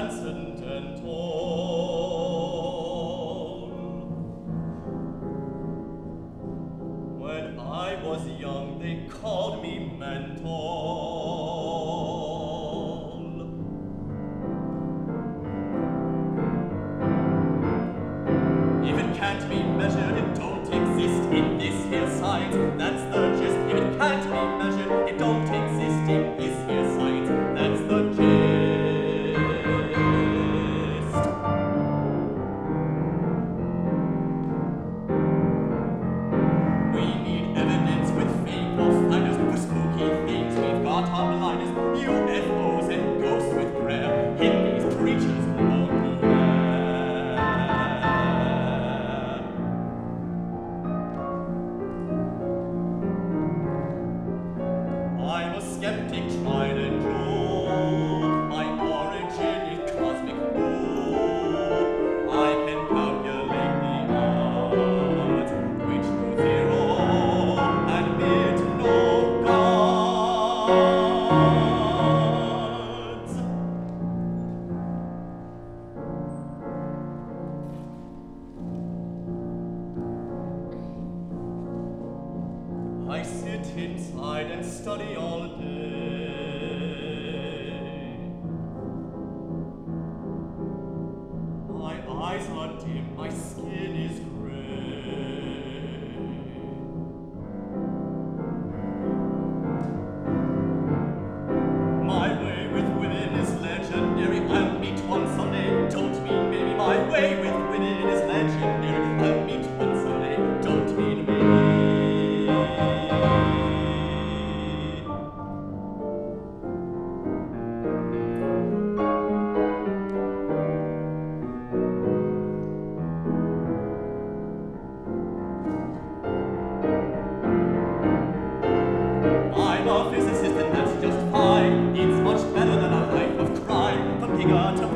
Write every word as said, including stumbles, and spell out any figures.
handsome and tall. When I was young, they called me Mentor. If it can't be measured, it don't exist in this here science. That's the gist. If it can't be measured, it don't exist in this here science. That's the gist. We need evidence with fake or finders for spooky things. We've got our blinders, U F Os and ghosts with prayer. Hippies, preachers, lonely hair. I'm a skeptic, tried and true. My origin is cosmic blue. I can calculate the odds, which to zero admit no gods. I sit inside and study all day. My eyes are dim, my skin is gray. My way with women is legendary. I'll meet one Sunday, don't mean maybe. My way with women is legendary. I'll meet one Sunday, don't mean maybe. I'm a physicist and that's just fine. It's much better than a life of crime. From Giga to